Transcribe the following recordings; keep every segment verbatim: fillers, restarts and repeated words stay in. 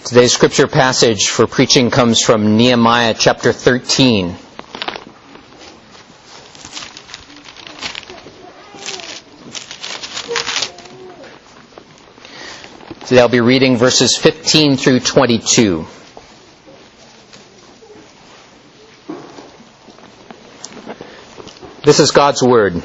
Today's scripture passage for preaching comes from Nehemiah chapter thirteen. Today I'll be reading verses fifteen through twenty-two. This is God's word.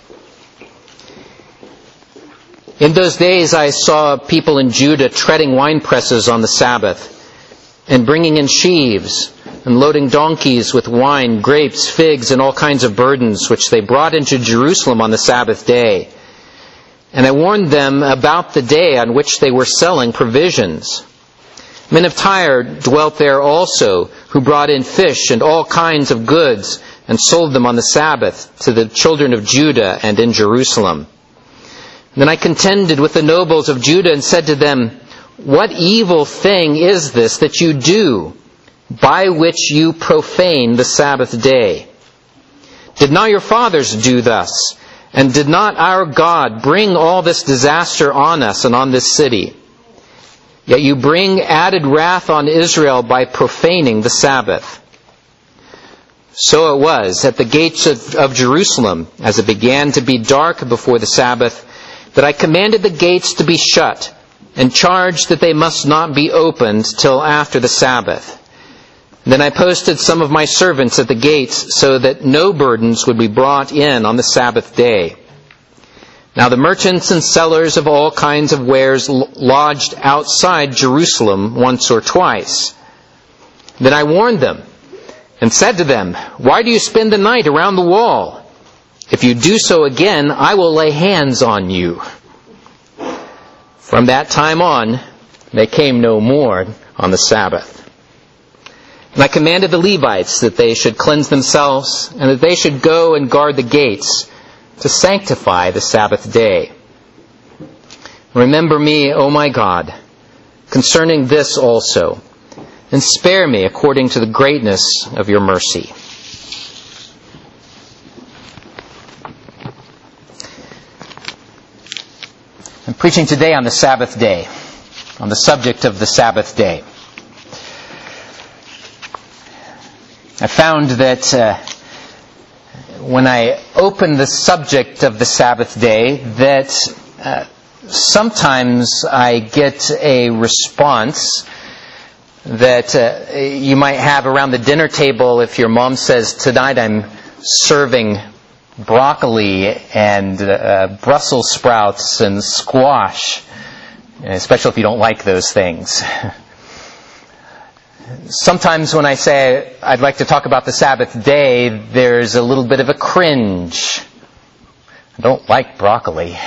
In those days I saw people in Judah treading wine presses on the Sabbath, and bringing in sheaves, and loading donkeys with wine, grapes, figs, and all kinds of burdens, which they brought into Jerusalem on the Sabbath day. And I warned them about the day on which they were selling provisions. Men of Tyre dwelt there also, who brought in fish and all kinds of goods, and sold them on the Sabbath to the children of Judah and in Jerusalem. Then I contended with the nobles of Judah and said to them, "What evil thing is this that you do, by which you profane the Sabbath day? Did not your fathers do thus? And did not our God bring all this disaster on us and on this city? Yet you bring added wrath on Israel by profaning the Sabbath." So it was at the gates of, of Jerusalem, as it began to be dark before the Sabbath, that I commanded the gates to be shut, and charged that they must not be opened till after the Sabbath. Then I posted some of my servants at the gates, so that no burdens would be brought in on the Sabbath day. Now the merchants and sellers of all kinds of wares lodged outside Jerusalem once or twice. Then I warned them, and said to them, "Why do you spend the night around the wall? If you do so again, I will lay hands on you." From that time on, they came no more on the Sabbath. And I commanded the Levites that they should cleanse themselves, and that they should go and guard the gates to sanctify the Sabbath day. Remember me, O my God, concerning this also, and spare me according to the greatness of your mercy. I'm preaching today on the Sabbath day, on the subject of the Sabbath day. I found that uh, when I open the subject of the Sabbath day, that uh, sometimes I get a response that uh, you might have around the dinner table if your mom says, "Tonight I'm serving broccoli and uh, Brussels sprouts and squash," especially if you don't like those things. Sometimes when I say I'd like to talk about the Sabbath day, there's a little bit of a cringe. I don't like broccoli.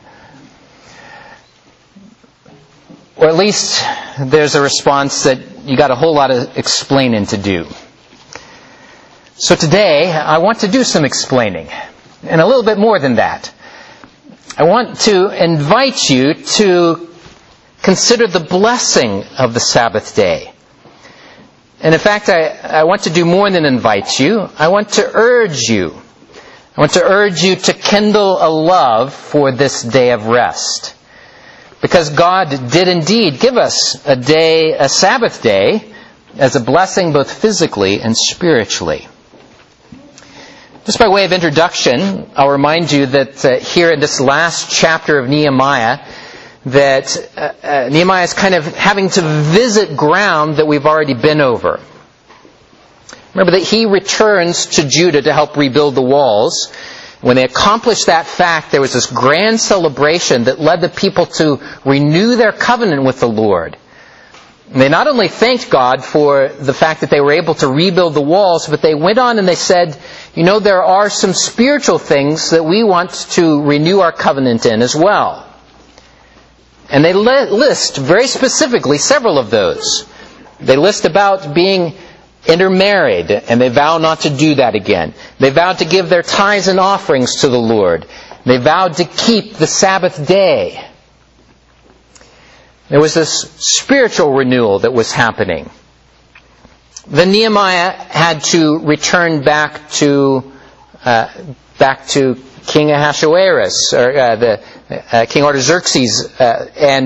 Or at least there's a response that you got a whole lot of explaining to do. So today, I want to do some explaining, and a little bit more than that. I want to invite you to consider the blessing of the Sabbath day. And in fact, I, I want to do more than invite you. I want to urge you. I want to urge you to kindle a love for this day of rest. Because God did indeed give us a day, a Sabbath day, as a blessing both physically and spiritually. Just by way of introduction, I'll remind you that uh, here in this last chapter of Nehemiah, that uh, uh, Nehemiah is kind of having to visit ground that we've already been over. Remember that he returns to Judah to help rebuild the walls. When they accomplished that fact, there was this grand celebration that led the people to renew their covenant with the Lord. And they not only thanked God for the fact that they were able to rebuild the walls, but they went on and they said, you know, there are some spiritual things that we want to renew our covenant in as well. And they list very specifically several of those. They list about being intermarried, and they vow not to do that again. They vowed to give their tithes and offerings to the Lord. They vowed to keep the Sabbath day. There was this spiritual renewal that was happening. Then Nehemiah had to return back to uh, back to King Ahasuerus, or uh, the uh, King Artaxerxes, uh, and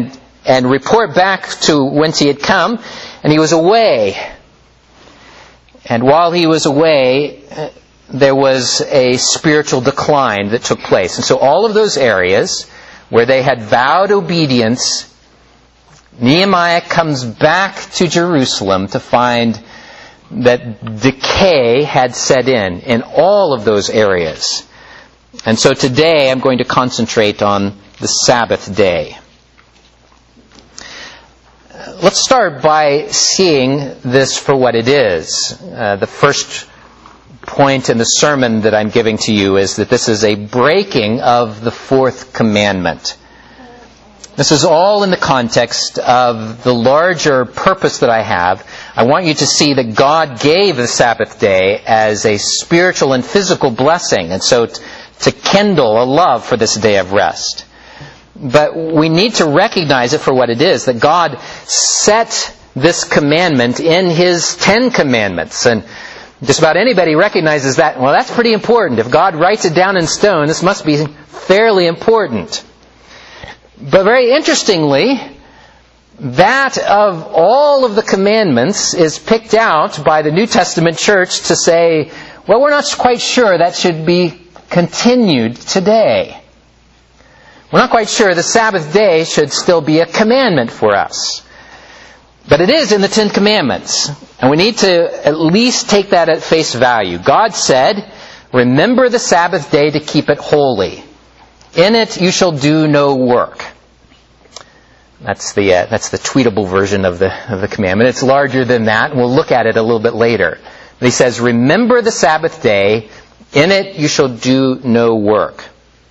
and report back to whence he had come. And he was away. And while he was away, there was a spiritual decline that took place. And so all of those areas where they had vowed obedience, Nehemiah comes back to Jerusalem to find that decay had set in, in all of those areas. And so today I'm going to concentrate on the Sabbath day. Let's start by seeing this for what it is. Uh, the first point in the sermon that I'm giving to you is that this is a breaking of the fourth commandment. This is all in the context of the larger purpose that I have. I want you to see that God gave the Sabbath day as a spiritual and physical blessing, and so t- to kindle a love for this day of rest. But we need to recognize it for what it is, that God set this commandment in His Ten Commandments. And just about anybody recognizes that, well, that's pretty important. If God writes it down in stone, this must be fairly important. But very interestingly, that of all of the commandments is picked out by the New Testament church to say, well, we're not quite sure that should be continued today. We're not quite sure the Sabbath day should still be a commandment for us. But it is in the Ten Commandments. And we need to at least take that at face value. God said, remember the Sabbath day to keep it holy. In it you shall do no work. That's the uh, that's the tweetable version of the of the commandment. It's larger than that, and we'll look at it a little bit later. But he says, remember the Sabbath day. In it you shall do no work.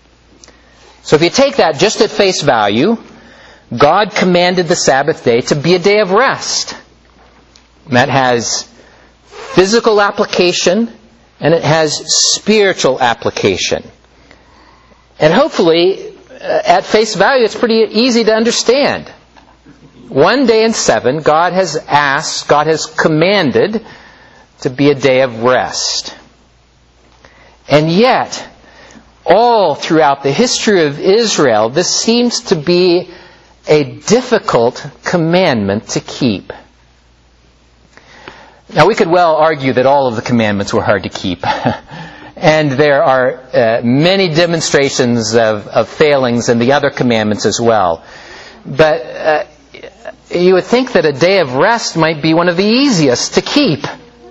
So if you take that just at face value, God commanded the Sabbath day to be a day of rest. And that has physical application, and it has spiritual application. And hopefully, uh, at face value, it's pretty easy to understand. One day in seven, God has asked, God has commanded to be a day of rest. And yet, all throughout the history of Israel, this seems to be a difficult commandment to keep. Now, we could well argue that all of the commandments were hard to keep. And there are uh, many demonstrations of, of failings in the other commandments as well. But uh, you would think that a day of rest might be one of the easiest to keep.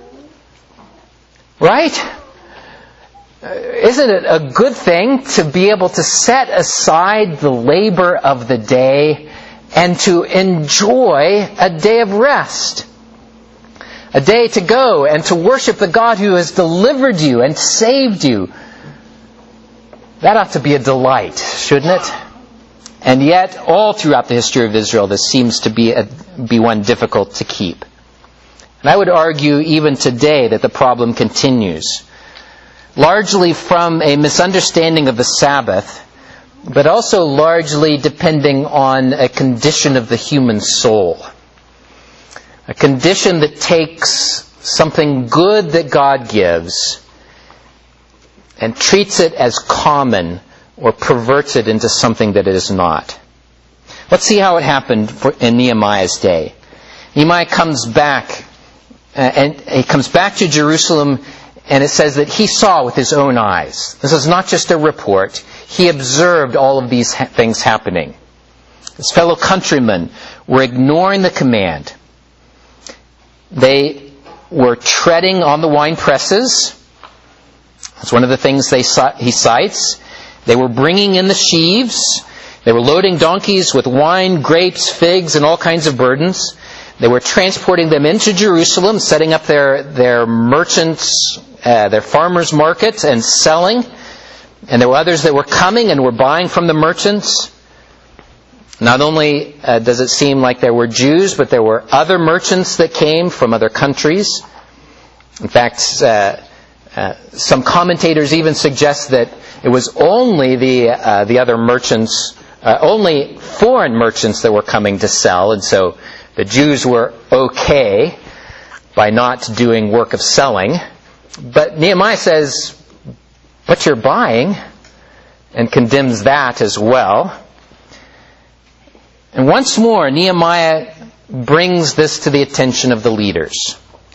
Right? Isn't it a good thing to be able to set aside the labor of the day and to enjoy a day of rest? A day to go and to worship the God who has delivered you and saved you. That ought to be a delight, shouldn't it? And yet, all throughout the history of Israel, this seems to be a, be one difficult to keep. And I would argue even today that the problem continues. Largely from a misunderstanding of the Sabbath, but also largely depending on a condition of the human soul. A condition that takes something good that God gives and treats it as common or perverts it into something that it is not. Let's see how it happened for, in Nehemiah's day. Nehemiah comes back, uh, and he comes back to Jerusalem, and it says that he saw with his own eyes. This is not just a report. He observed all of these ha- things happening. His fellow countrymen were ignoring the command. They were treading on the wine presses. That's one of the things they he cites. They were bringing in the sheaves. They were loading donkeys with wine, grapes, figs, and all kinds of burdens. They were transporting them into Jerusalem, setting up their, their merchants, uh, their farmers' market and selling. And there were others that were coming and were buying from the merchants. Not only uh, does it seem like there were Jews, but there were other merchants that came from other countries. In fact, uh, uh, some commentators even suggest that it was only the uh, the other merchants, uh, only foreign merchants that were coming to sell, and so the Jews were okay by not doing work of selling. But Nehemiah says, but you're buying, and condemns that as well. And once more, Nehemiah brings this to the attention of the leaders.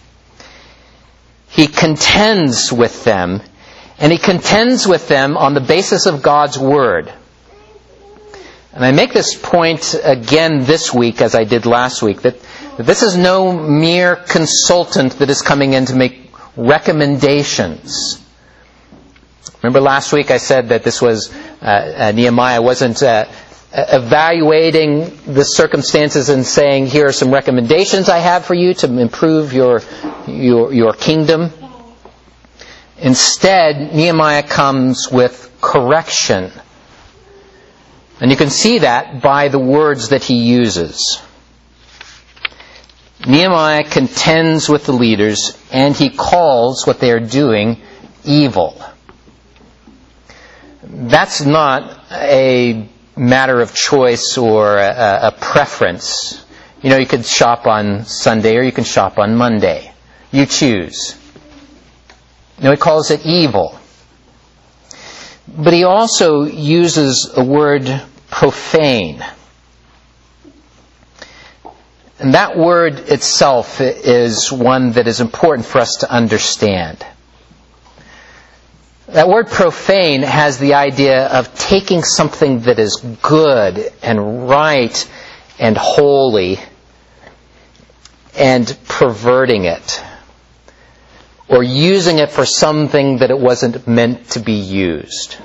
He contends with them, and he contends with them on the basis of God's Word. And I make this point again this week, as I did last week, that, that this is no mere consultant that is coming in to make recommendations. Remember last week I said that this was, uh, uh, Nehemiah wasn't uh, evaluating the circumstances and saying, here are some recommendations I have for you to improve your, your, your kingdom. Instead, Nehemiah comes with correction. And you can see that by the words that he uses. Nehemiah contends with the leaders, and he calls what they are doing evil. That's not a matter of choice or a, a preference. You know, you could shop on Sunday or you can shop on Monday. You choose. No, he calls it evil. But he also uses a word, profane. And that word itself is one that is important for us to understand. That word profane has the idea of taking something that is good and right and holy and perverting it, or using it for something that it wasn't meant to be used.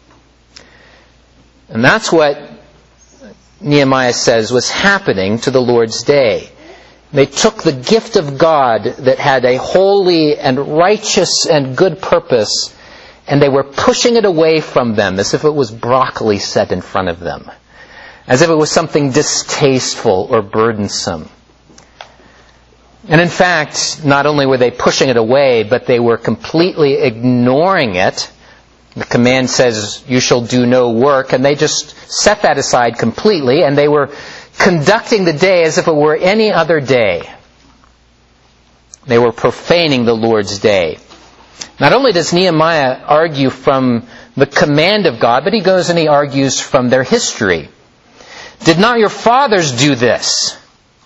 And that's what Nehemiah says was happening to the Lord's day. They took the gift of God that had a holy and righteous and good purpose, and they were pushing it away from them as if it was broccoli set in front of them, as if it was something distasteful or burdensome. And in fact, not only were they pushing it away, but they were completely ignoring it. The command says, you shall do no work, and they just set that aside completely, and they were conducting the day as if it were any other day. They were profaning the Lord's day. Not only does Nehemiah argue from the command of God, but he goes and he argues from their history. Did not your fathers do this?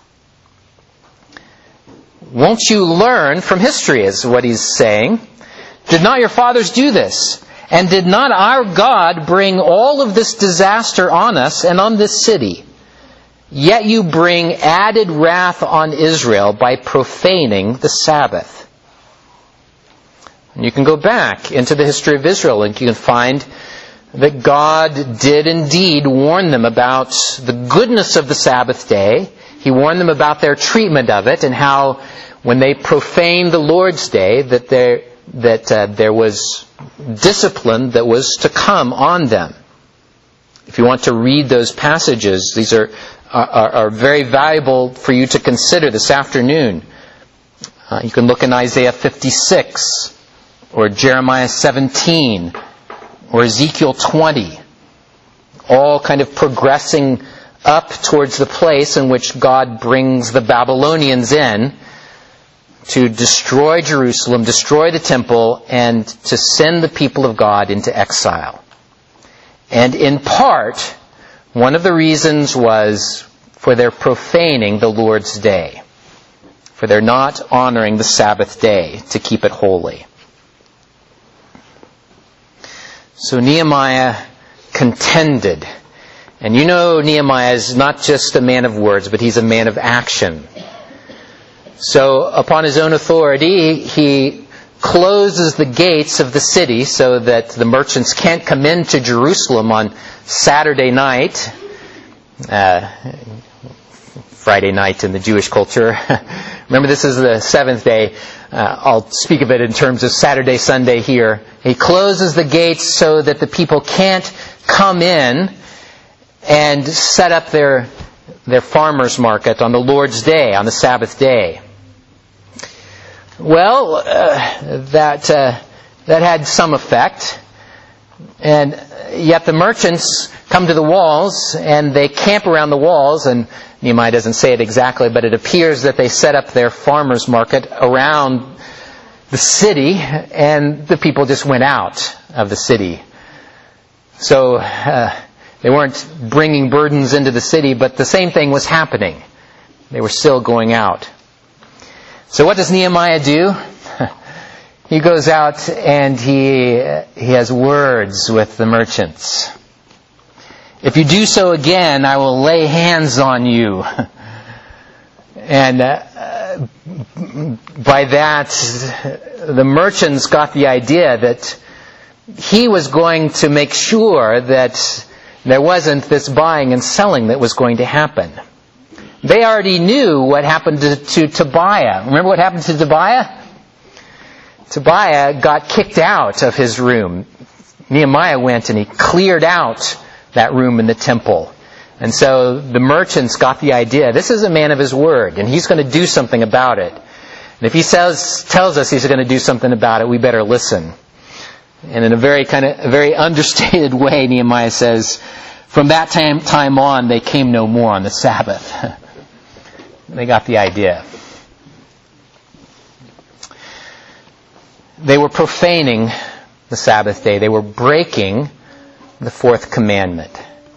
Won't you learn from history, is what he's saying. Did not your fathers do this? And did not our God bring all of this disaster on us and on this city? Yet you bring added wrath on Israel by profaning the Sabbath. And you can go back into the history of Israel and you can find that God did indeed warn them about the goodness of the Sabbath day. He warned them about their treatment of it and how when they profaned the Lord's day that there, that uh, there was discipline that was to come on them. If you want to read those passages, these are, are, are very valuable for you to consider this afternoon. Uh, you can look in Isaiah fifty-six, or Jeremiah seventeen, or Ezekiel twenty, all kind of progressing up towards the place in which God brings the Babylonians in to destroy Jerusalem, destroy the temple, and to send the people of God into exile. And in part, one of the reasons was for their profaning the Lord's day, for their not honoring the Sabbath day to keep it holy. So Nehemiah contended. And you know Nehemiah is not just a man of words, but he's a man of action. So upon his own authority, he closes the gates of the city so that the merchants can't come into Jerusalem on Saturday night, uh, Friday night in the Jewish culture. Remember, this is the seventh day. Uh, I'll speak of it in terms of Saturday, Sunday here. He closes the gates so that the people can't come in and set up their their farmers' market on the Lord's day, on the Sabbath day. Well, uh, that uh, that had some effect, and yet the merchants come to the walls and they camp around the walls, and Nehemiah doesn't say it exactly, but it appears that they set up their farmers' market around the city, and the people just went out of the city. So uh, They weren't bringing burdens into the city, but the same thing was happening. They were still going out. So what does Nehemiah do? He goes out and he he has words with the merchants. If you do so again, I will lay hands on you. And uh, by that, the merchants got the idea that he was going to make sure that there wasn't this buying and selling that was going to happen. They already knew what happened to, to Tobiah. Remember what happened to Tobiah? Tobiah got kicked out of his room. Nehemiah went and he cleared out that room in the temple. And so the merchants got the idea, this is a man of his word, and he's going to do something about it. And if he says, tells us he's going to do something about it, we better listen. And in a very kind of a very understated way, Nehemiah says, from that time, time on, they came no more on the Sabbath. They got the idea. They were profaning the Sabbath day. They were breaking the fourth commandment.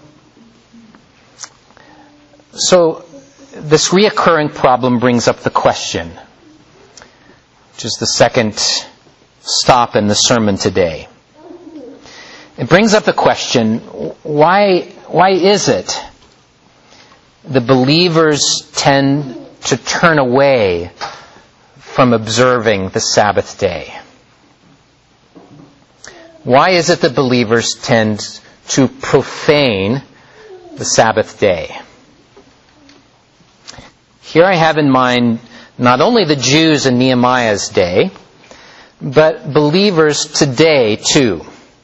So this reoccurring problem brings up the question, which is the second stop in the sermon today. It brings up the question, why, why is it the believers tend to turn away from observing the Sabbath day? Why is it that believers tend to profane the Sabbath day? Here I have in mind not only the Jews in Nehemiah's day, but believers today too.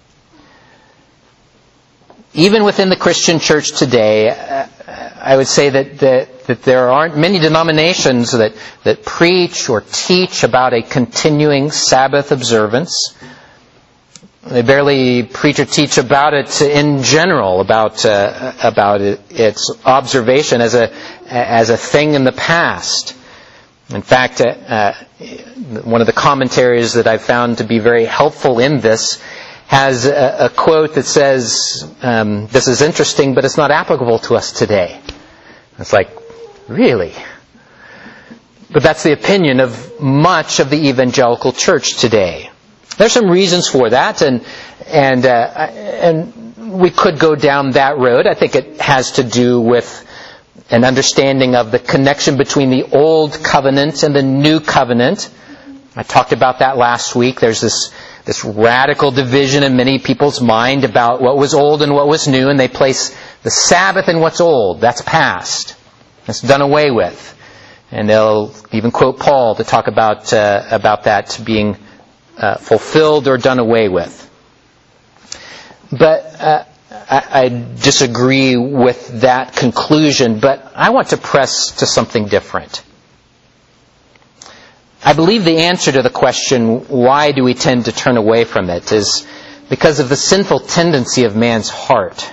Even within the Christian church today, I would say that, that, that there aren't many denominations that, that preach or teach about a continuing Sabbath observance. They barely preach or teach about it in general, about uh, about it, its observation as a as a thing in the past. In fact, uh, uh, one of the commentaries that I've found to be very helpful in this has a, a quote that says, um, "This is interesting, but it's not applicable to us today." It's like, really? But that's the opinion of much of the evangelical church today. There's some reasons for that, and and uh, and we could go down that road. I think it has to do with an understanding of the connection between the Old Covenant and the New Covenant. I talked about that last week. There's this this radical division in many people's mind about what was old and what was new, and they place the Sabbath in what's old. That's past. That's done away with. And they'll even quote Paul to talk about uh, about that being Uh, fulfilled or done away with. But uh, I, I disagree with that conclusion, but I want to press to something different. I believe the answer to the question, why do we tend to turn away from it, is because of the sinful tendency of man's heart.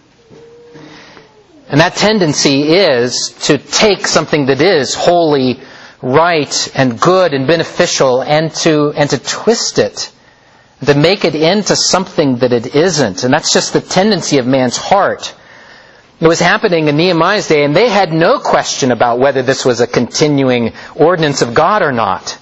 And that tendency is to take something that is holy, right and good and beneficial, and to and to twist it, and to make it into something that it isn't. And that's just the tendency of man's heart. It was happening in Nehemiah's day, and they had no question about whether this was a continuing ordinance of God or not.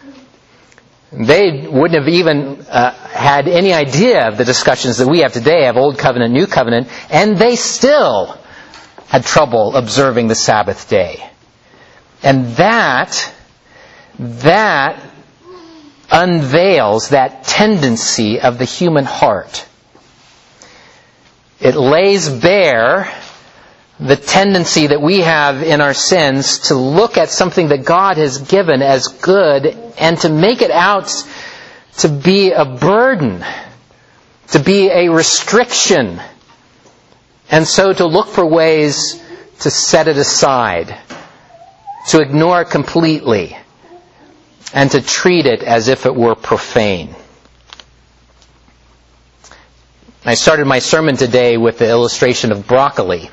They wouldn't have even uh, had any idea of the discussions that we have today of Old Covenant, New Covenant, and they still had trouble observing the Sabbath day. And that, that unveils that tendency of the human heart. It lays bare the tendency that we have in our sins to look at something that God has given as good and to make it out to be a burden, to be a restriction, and so to look for ways to set it aside, to ignore it completely, and to treat it as if it were profane. I started my sermon today with the illustration of broccoli.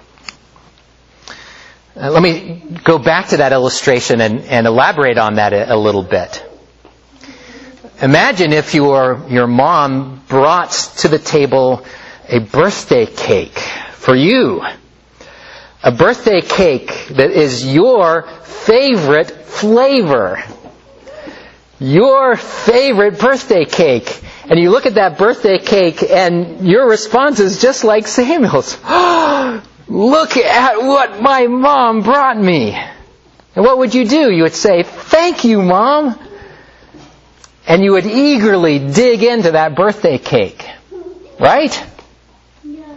Uh, let me go back to that illustration and, and elaborate on that a, a little bit. Imagine if your, your mom brought to the table a birthday cake for you. A birthday cake that is your favorite flavor. Your favorite birthday cake. And you look at that birthday cake and your response is just like Samuel's. Look at what my mom brought me. And what would you do? You would say, thank you, Mom. And you would eagerly dig into that birthday cake. Right? No.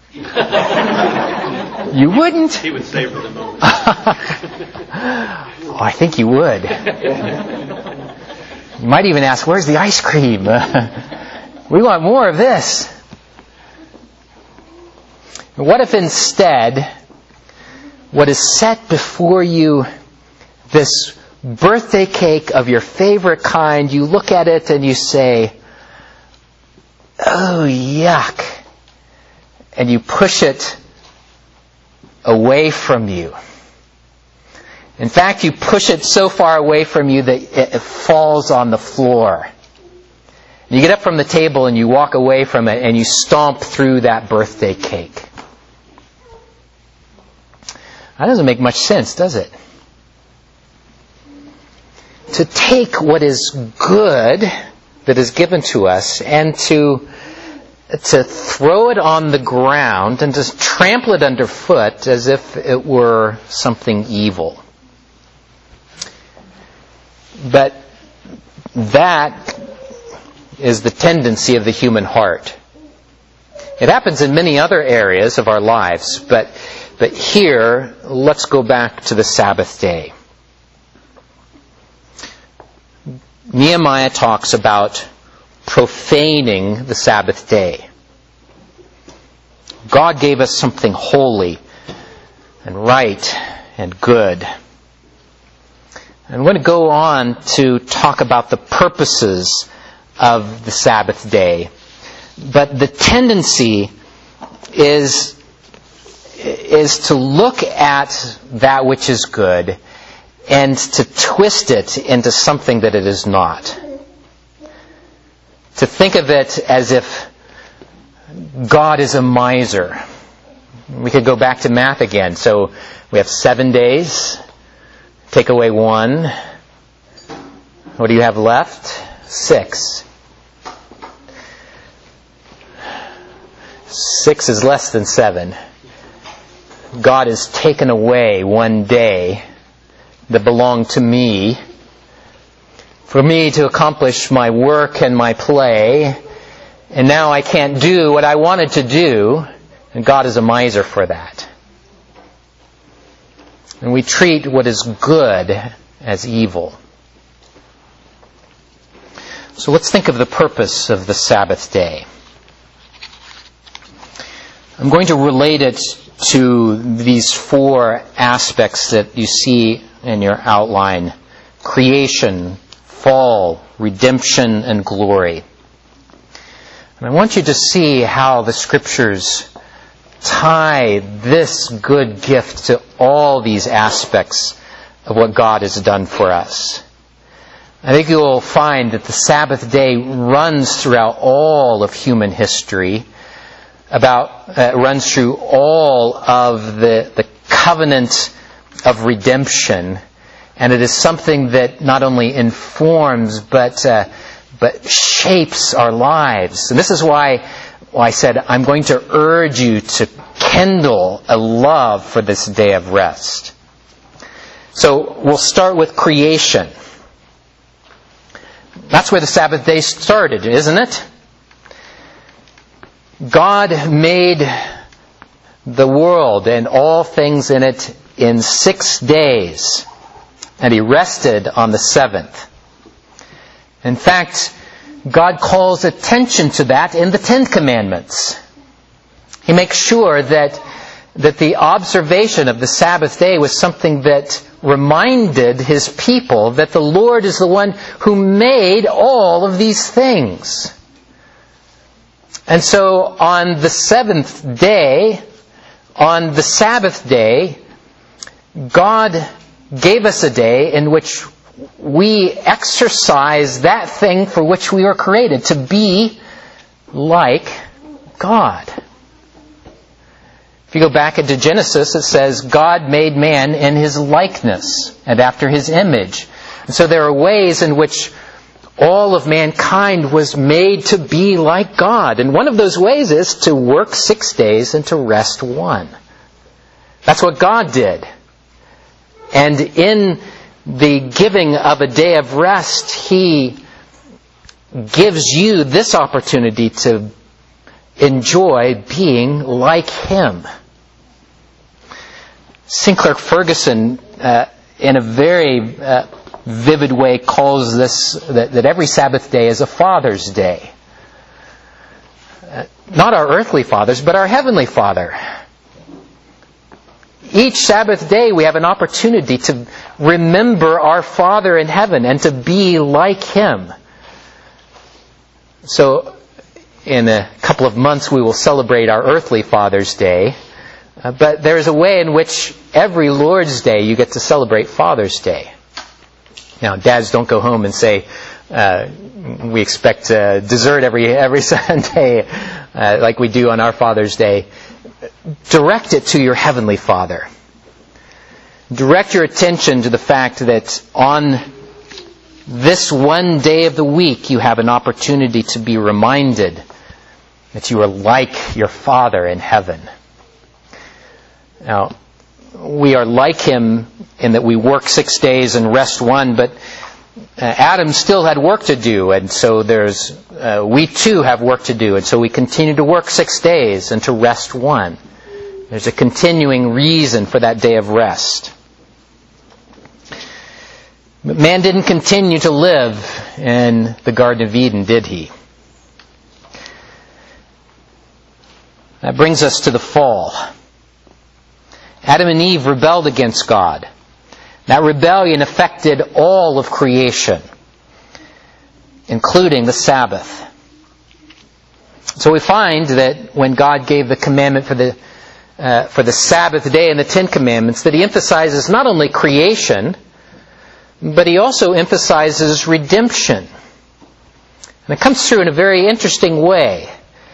You wouldn't? He would savor the moment. Oh, I think you would. You might even ask, where's the ice cream? We want more of this. What if instead, what is set before you, this birthday cake of your favorite kind, you look at it and you say, oh, yuck. And you push it away from you. In fact, you push it so far away from you that it falls on the floor. You get up from the table and you walk away from it and you stomp through that birthday cake. That doesn't make much sense, does it? To take what is good that is given to us and to to throw it on the ground and just trample it underfoot as if it were something evil. But that is the tendency of the human heart. It happens in many other areas of our lives, but but here, let's go back to the Sabbath day. Nehemiah talks about profaning the Sabbath day. God gave us something holy and right and good. I'm going to go on to talk about the purposes of the Sabbath day. But the tendency is, is to look at that which is good and to twist it into something that it is not. To think of it as if God is a miser. We could go back to math again. So we have seven days. Take away one. What do you have left? Six. Six is less than seven. God has taken away one day that belonged to me for me to accomplish my work and my play, and now I can't do what I wanted to do, and God is a miser for that. And we treat what is good as evil. So let's think of the purpose of the Sabbath day. I'm going to relate it to these four aspects that you see in your outline: creation, fall, redemption, and glory. And I want you to see how the Scriptures tie this good gift to all these aspects of what God has done for us. I think you will find that the Sabbath day runs throughout all of human history, about uh, runs through all of the, the covenant of redemption, and it is something that not only informs but uh, but shapes our lives. And this is why, why I said I'm going to urge you to kindle a love for this day of rest. So we'll start with creation. That's where the Sabbath day started, isn't it? God made the world and all things in it in six days, and He rested on the seventh. In fact, God calls attention to that in the Ten Commandments. He makes sure that, that the observation of the Sabbath day was something that reminded His people that the Lord is the one who made all of these things. And so on the seventh day, on the Sabbath day, God gave us a day in which we exercise that thing for which we were created, to be like God. If you go back into Genesis, it says, God made man in his likeness and after his image. And so there are ways in which all of mankind was made to be like God. And one of those ways is to work six days and to rest one. That's what God did. And in the giving of a day of rest, He gives you this opportunity to enjoy being like Him. Sinclair Ferguson, uh, in a very uh, vivid way, calls this, that, that every Sabbath day is a Father's Day. Uh, not our earthly fathers, but our Heavenly Father. Each Sabbath day we have an opportunity to remember our Father in heaven and to be like Him. So, in a couple of months we will celebrate our earthly Father's Day. Uh, but there is a way in which every Lord's Day you get to celebrate Father's Day. Now, dads, don't go home and say, uh, we expect uh, dessert every every Sunday uh, like we do on our Father's Day. Direct it to your Heavenly Father. Direct your attention to the fact that on this one day of the week you have an opportunity to be reminded that you are like your Father in heaven. Now, we are like Him in that we work six days and rest one, but Adam still had work to do, and so there's uh, we too have work to do, and so we continue to work six days and to rest one. There's a continuing reason for that day of rest. But man didn't continue to live in the Garden of Eden, did he? That brings us to the fall. Adam and Eve rebelled against God. That rebellion affected all of creation, including the Sabbath. So we find that when God gave the commandment for the uh, for the Sabbath day in the Ten Commandments, that He emphasizes not only creation, but He also emphasizes redemption. And it comes through in a very interesting way.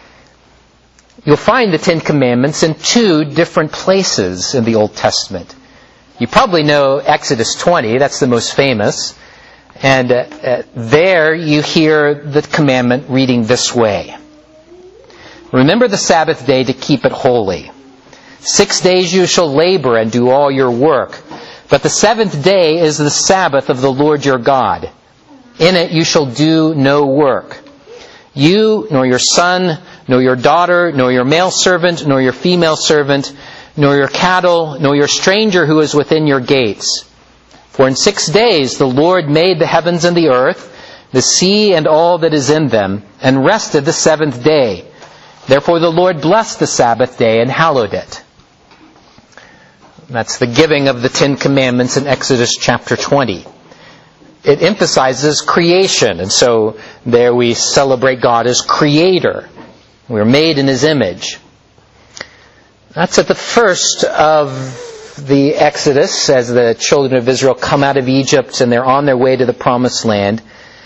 You'll find the Ten Commandments in two different places in the Old Testament. You probably know Exodus twenty, that's the most famous. And uh, uh, there you hear the commandment reading this way. Remember the Sabbath day to keep it holy. Six days you shall labor and do all your work. But the seventh day is the Sabbath of the Lord your God. In it you shall do no work. You, nor your son, nor your daughter, nor your male servant, nor your female servant, nor your cattle, nor your stranger who is within your gates. For in six days the Lord made the heavens and the earth, the sea and all that is in them, and rested the seventh day. Therefore the Lord blessed the Sabbath day and hallowed it. That's the giving of the Ten Commandments in Exodus chapter twenty. It emphasizes creation, and so there we celebrate God as Creator. We're made in His image. That's at the first of the Exodus, as the children of Israel come out of Egypt and they're on their way to the Promised Land.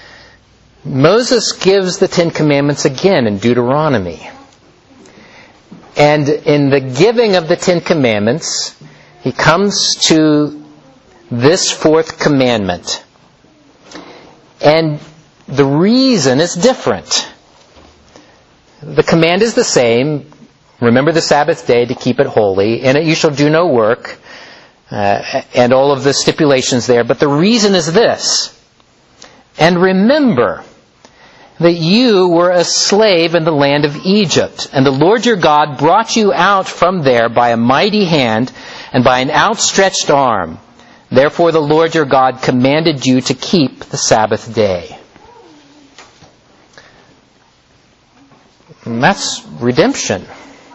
Moses gives the Ten Commandments again in Deuteronomy. And in the giving of the Ten Commandments, he comes to this fourth commandment. And the reason is different. The command is the same. Remember the Sabbath day to keep it holy. In it you shall do no work. Uh, and all of the stipulations there. But the reason is this. And remember that you were a slave in the land of Egypt. And the Lord your God brought you out from there by a mighty hand and by an outstretched arm. Therefore the Lord your God commanded you to keep the Sabbath day. And that's redemption.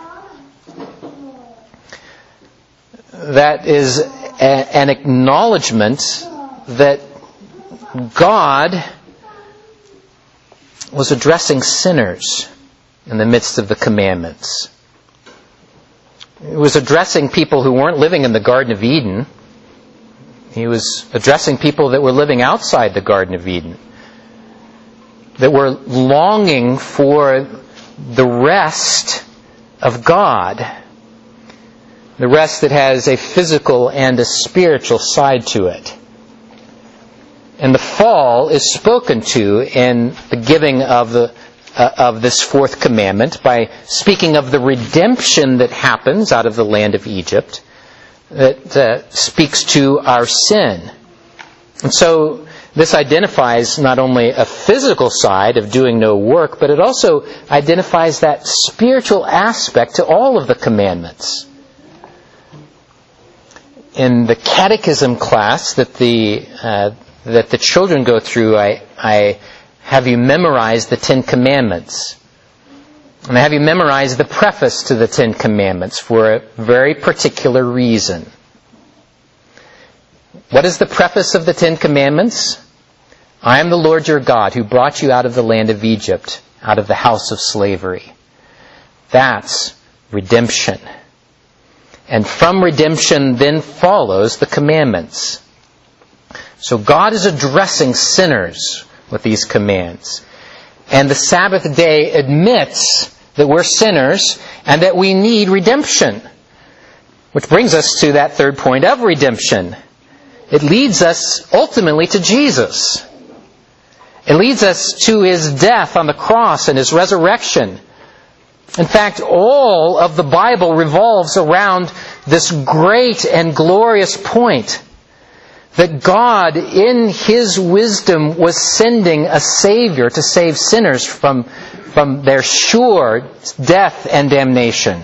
That is a, an acknowledgement that God was addressing sinners in the midst of the commandments. He was addressing people who weren't living in the Garden of Eden. He was addressing people that were living outside the Garden of Eden, that were longing for the rest of God. the rest that has a physical and a spiritual side to it. And the fall is spoken to in the giving of the uh, of this fourth commandment by speaking of the redemption that happens out of the land of Egypt, that uh, speaks to our sin. And so this identifies not only a physical side of doing no work, but it also identifies that spiritual aspect to all of the commandments. In the catechism class that the uh, that the children go through, I, I have you memorize the Ten Commandments. And I have you memorize the preface to the Ten Commandments for a very particular reason. What is the preface of the Ten Commandments? I am the Lord your God who brought you out of the land of Egypt, out of the house of slavery. That's redemption. And from redemption then follows the commandments. So God is addressing sinners with these commands. And the Sabbath day admits that we're sinners and that we need redemption. Which brings us to that third point of redemption. It leads us ultimately to Jesus. It leads us to His death on the cross and His resurrection. In fact, all of the Bible revolves around this great and glorious point that God, in His wisdom, was sending a Savior to save sinners from, from their sure death and damnation.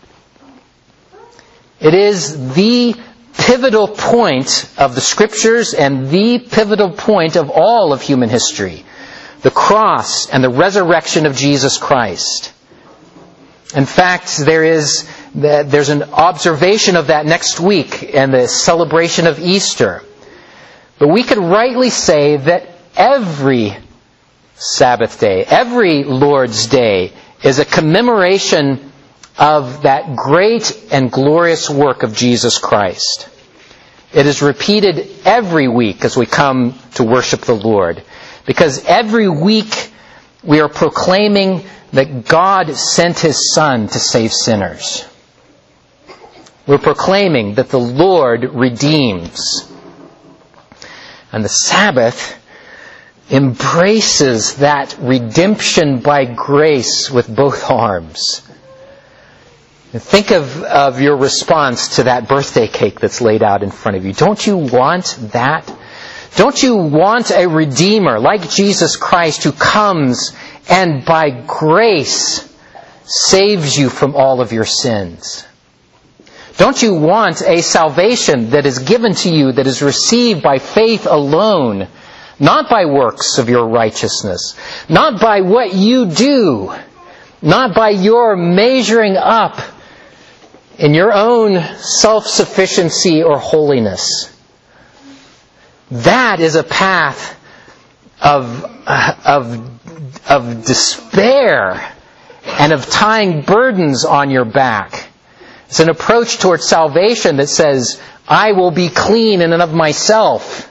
It is the pivotal point of the Scriptures and the pivotal point of all of human history. The cross and the resurrection of Jesus Christ. In fact, there is there's an observation of that next week in the celebration of Easter. But we could rightly say that every Sabbath day, every Lord's Day, is a commemoration of that great and glorious work of Jesus Christ. It is repeated every week as we come to worship the Lord. Because every week we are proclaiming that God sent His Son to save sinners. We're proclaiming that the Lord redeems. And the Sabbath embraces that redemption by grace with both arms. Think of, of your response to that birthday cake that's laid out in front of you. Don't you want that? Don't you want a Redeemer like Jesus Christ who comes and by grace saves you from all of your sins? Don't you want a salvation that is given to you, that is received by faith alone, not by works of your righteousness, not by what you do, not by your measuring up in your own self-sufficiency or holiness? That is a path of, of, of despair and of tying burdens on your back. It's an approach towards salvation that says, I will be clean in and of myself.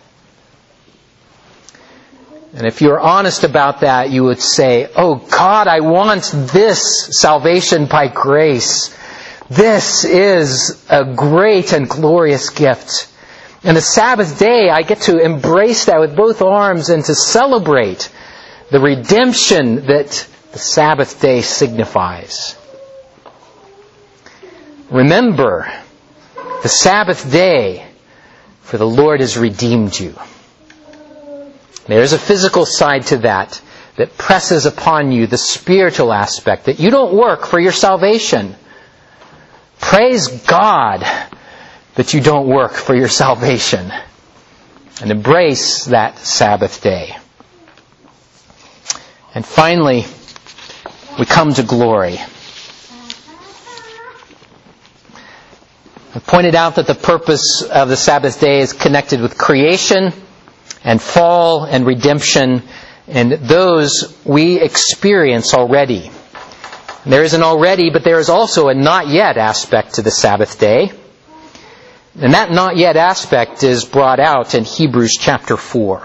And if you're honest about that, you would say, oh God, I want this salvation by grace. This is a great and glorious gift. And the Sabbath day, I get to embrace that with both arms and to celebrate the redemption that the Sabbath day signifies. Remember the Sabbath day, for the Lord has redeemed you. There's a physical side to that that presses upon you the spiritual aspect, that you don't work for your salvation. Praise God that you don't work for your salvation. And embrace that Sabbath day. And finally, we come to glory. I pointed out that the purpose of the Sabbath day is connected with creation and fall and redemption, and those we experience already. There is an already, but there is also a not yet aspect to the Sabbath day. And that not yet aspect is brought out in Hebrews chapter four.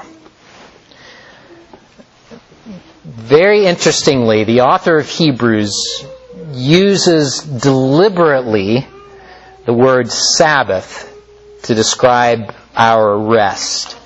Very interestingly, the author of Hebrews uses deliberately the word Sabbath to describe our rest.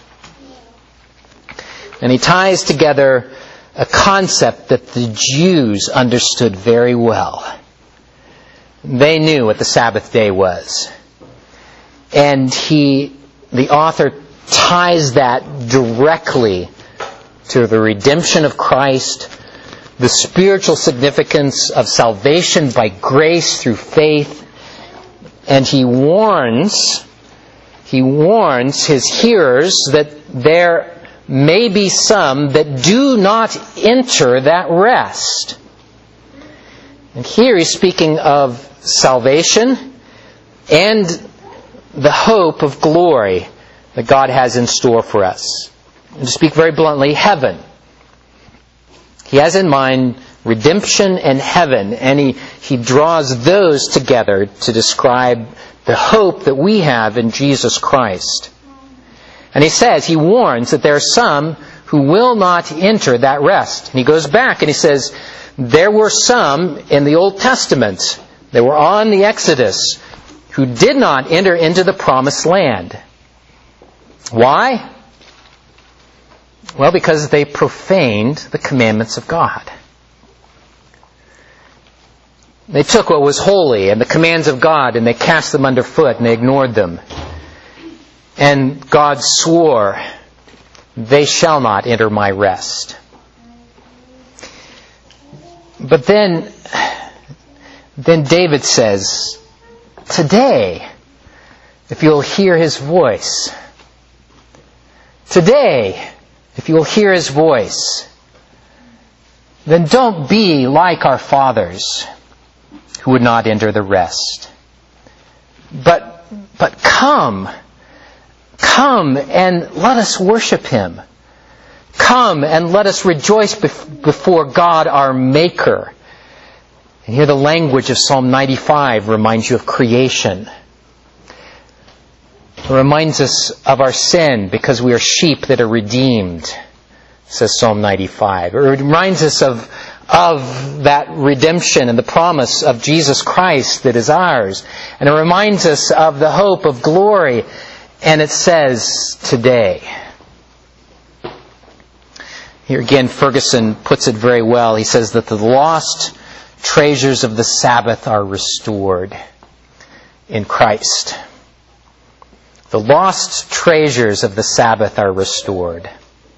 And he ties together a concept that the Jews understood very well. They knew what the Sabbath day was. And he, the author, ties that directly to the redemption of Christ, the spiritual significance of salvation by grace through faith, and he warns, he warns his hearers that there may be some that do not enter that rest. And here he's speaking of salvation and the hope of glory that God has in store for us. And to speak very bluntly, heaven. He has in mind redemption and heaven, and he, he draws those together to describe the hope that we have in Jesus Christ. And he says, he warns that there are some who will not enter that rest. And he goes back and he says, there were some in the Old Testament, they were on the Exodus, who did not enter into the promised land. Why? Well, because they profaned the commandments of God. They took what was holy and the commands of God and they cast them underfoot and they ignored them. And God swore, they shall not enter my rest. But then, then David says, today, if you'll hear his voice, today, if you'll hear his voice, then don't be like our fathers who would not enter the rest. But, but come, come and let us worship him. Come and let us rejoice before God our Maker. And here the language of Psalm ninety-five reminds you of creation. It reminds us of our sin because we are sheep that are redeemed, says Psalm ninety-five. It reminds us of, of that redemption and the promise of Jesus Christ that is ours. And it reminds us of the hope of glory. And it says, today. Here again, Ferguson puts it very well. He says that the lost treasures of the Sabbath are restored in Christ. The lost treasures of the Sabbath are restored.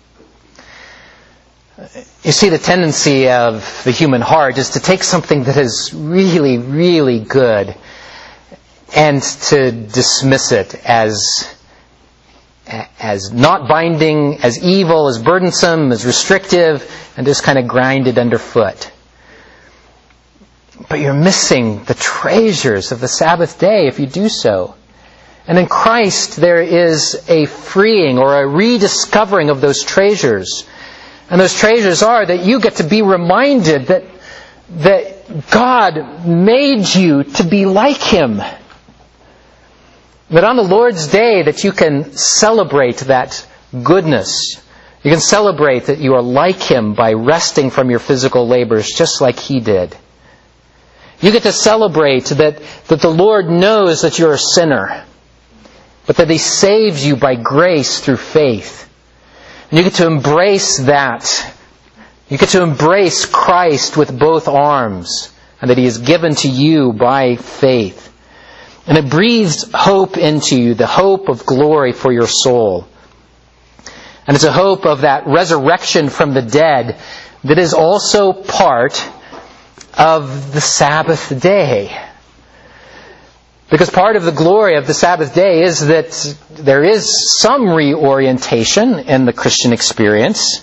You see, the tendency of the human heart is to take something that is really, really good and to dismiss it as, as not binding, as evil, as burdensome, as restrictive, and just kind of grind it underfoot. But you're missing the treasures of the Sabbath day if you do so. And in Christ there is a freeing or a rediscovering of those treasures. And those treasures are that you get to be reminded that, that God made you to be like him. That on the Lord's day that you can celebrate that goodness. You can celebrate that you are like him by resting from your physical labors just like he did. You get to celebrate that, that the Lord knows that you're a sinner, but that he saves you by grace through faith. And you get to embrace that. You get to embrace Christ with both arms, and that he is given to you by faith. And it breathes hope into you, the hope of glory for your soul. And it's a hope of that resurrection from the dead that is also part of the Sabbath day. Because part of the glory of the Sabbath day is that there is some reorientation in the Christian experience.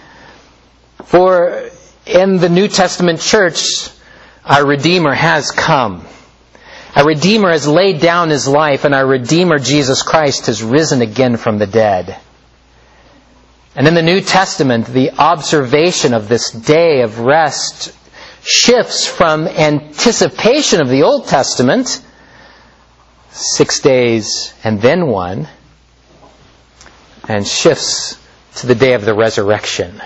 For in the New Testament church, our Redeemer has come. Our Redeemer has laid down his life, and our Redeemer, Jesus Christ, has risen again from the dead. And in the New Testament, the observation of this day of rest shifts from anticipation of the Old Testament, six days and then one, and shifts to the day of the resurrection,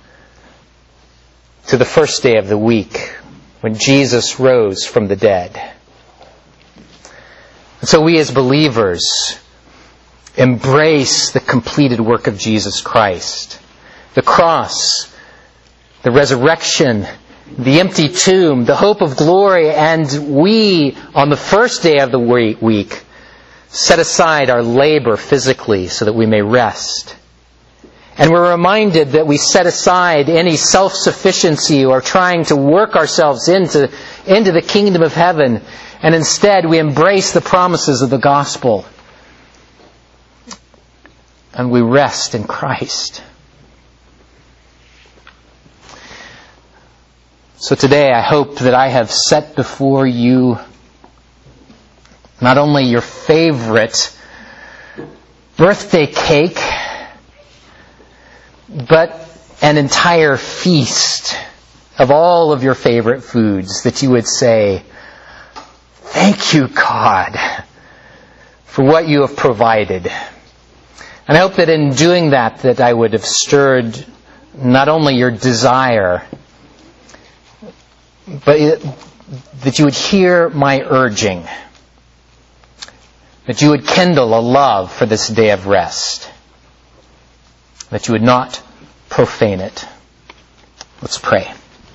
to the first day of the week when Jesus rose from the dead. And so we as believers embrace the completed work of Jesus Christ. The cross, the resurrection, the empty tomb, the hope of glory, and we, on the first day of the week, set aside our labor physically so that we may rest. And we're reminded that we set aside any self-sufficiency or trying to work ourselves into, into the kingdom of heaven, and instead we embrace the promises of the gospel. And we rest in Christ. So today I hope that I have set before you not only your favorite birthday cake, but an entire feast of all of your favorite foods, that you would say, thank you, God, for what you have provided. And I hope that in doing that, that I would have stirred not only your desire, but it, that you would hear my urging, that you would kindle a love for this day of rest, that you would not profane it. Let's pray.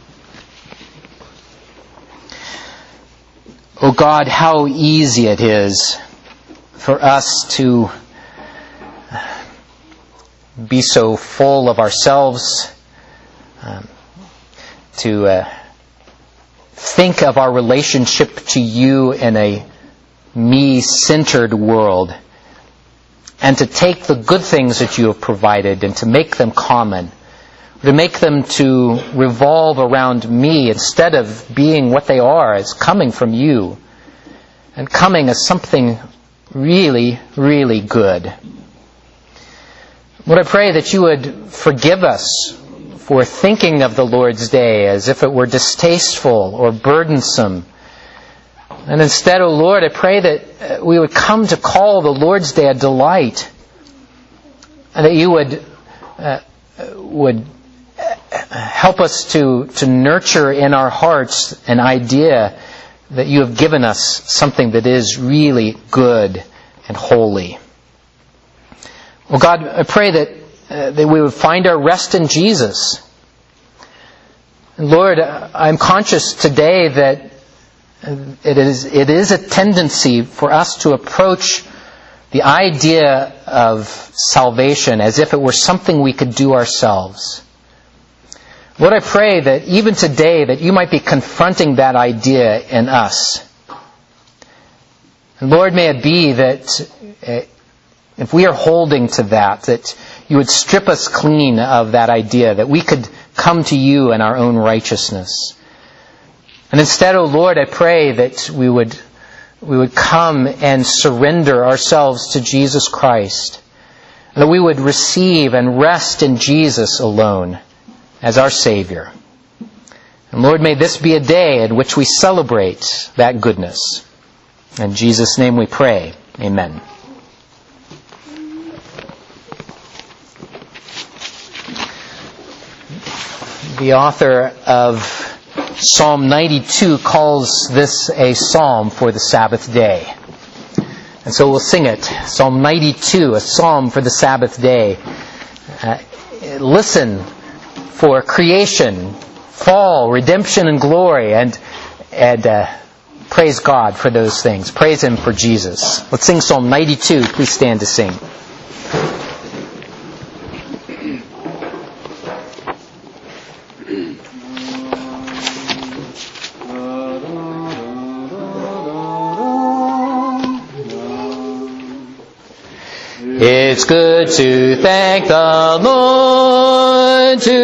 Oh God, how easy it is for us to be so full of ourselves, um, to uh, think of our relationship to you in a me-centered world, and to take the good things that you have provided and to make them common, to make them to revolve around me instead of being what they are, as coming from you, and coming as something really, really good. Lord, I pray that you would forgive us for thinking of the Lord's Day as if it were distasteful or burdensome. And instead, O Lord, I pray that we would come to call the Lord's Day a delight, and that you would uh, would help us to, to nurture in our hearts an idea that you have given us something that is really good and holy. Well, God, I pray that, uh, that we would find our rest in Jesus. And Lord, I'm conscious today that it is, it is a tendency for us to approach the idea of salvation as if it were something we could do ourselves. Lord, I pray that even today that you might be confronting that idea in us. And Lord, may it be that uh, if we are holding to that, that you would strip us clean of that idea, that we could come to you in our own righteousness. And instead, O Lord, I pray that we would we would come and surrender ourselves to Jesus Christ, and that we would receive and rest in Jesus alone as our Savior. And Lord, may this be a day in which we celebrate that goodness. In Jesus' name we pray. Amen. The author of Psalm ninety-two calls this a psalm for the Sabbath day. And so we'll sing it. Psalm ninety-two, a psalm for the Sabbath day. Uh, listen for creation, fall, redemption, and glory, and and uh, praise God for those things. Praise Him for Jesus. Let's sing Psalm ninety-two. Please stand to sing. It's good to thank the Lord, to